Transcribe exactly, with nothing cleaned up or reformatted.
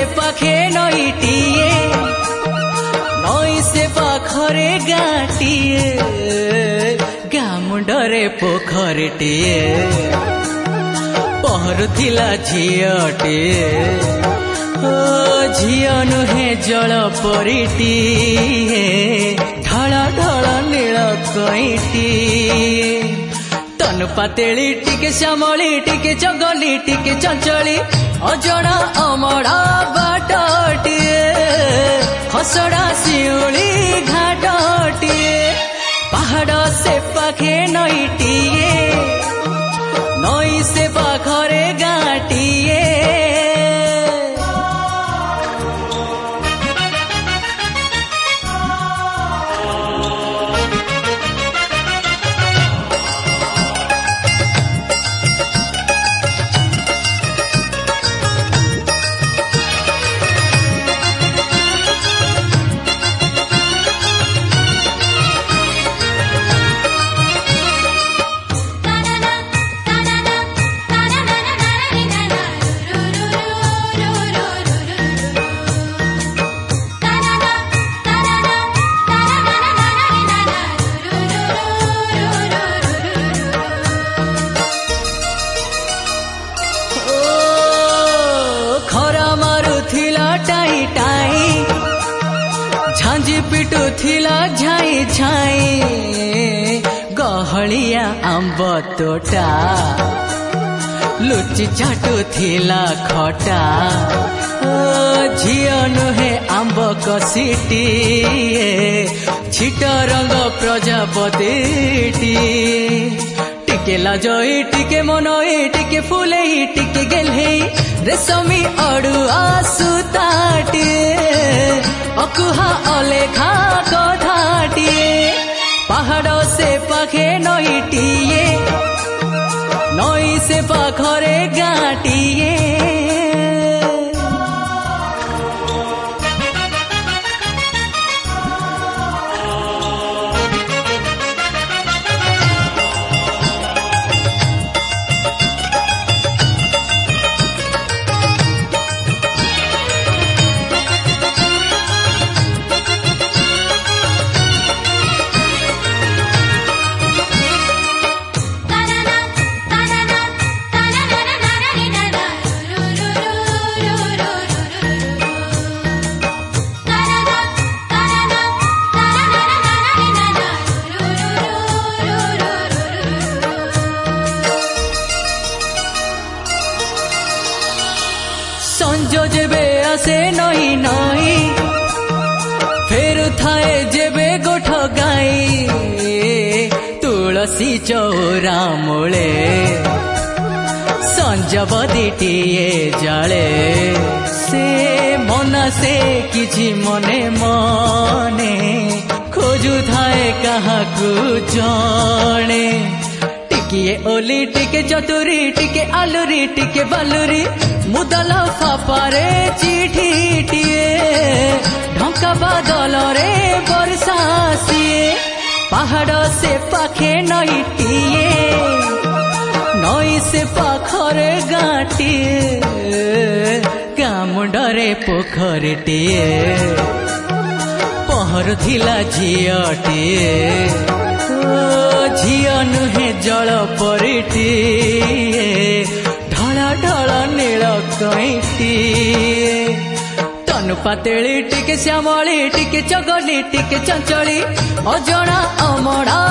पाखे नईटिए नई से पाखरे गाटिए गाँ मुंडरे पोखरीटिए पहरुथिला झियटिए ओ झिय नुहे जल परिटिए ढळ ढळ नील कईटिए तनु पातेली टिके श्यामली टिके जंगली टिके चंचली अजणा अमड़ा बाटटिए खसड़ा शिउली घाटटिए पहाड़ से पाखे नईटिए नई से पाखरे गाटिए झांझी पिटू थिला झाई झाई गहलिया आंब तोटा लुचि चाटू थिला खटा झिय नुहे आंब कसीटिए छिट रंग प्रजापति टिके लाजई टिके मनई टिके फुलई टिके गेलई रेशमी अड़ुआ सुताटिए अकुहा अलेखा कथाटिए पहाड़ से पाखे नईटिए नई से पाखरे गाटिए संजो जेबे आसे नई नई फेर थाए जेबे गोठ गाई तुलसी चौरा मूले संजबदीटिए जाले से मना से किछि मने मने खोजु थाए काहाकु जणे टिके ओली टिके चतुरी टिके आलुरी टिके बालुरी मुदल फापारे चिठीटिए ढंका बादल रे बरसासिए पहाड़ से पाखे नईटिए नई से पाखरे गाटिए गाँ मुंडरे पोखरीटिए पहरुथिला झियटिए झिय नुहे जल परिटिए ढळ ढळ नील कईटिए तनु पातेली टिके श्यामली टिके जंगली टिके चंचली अजणा अमड़ा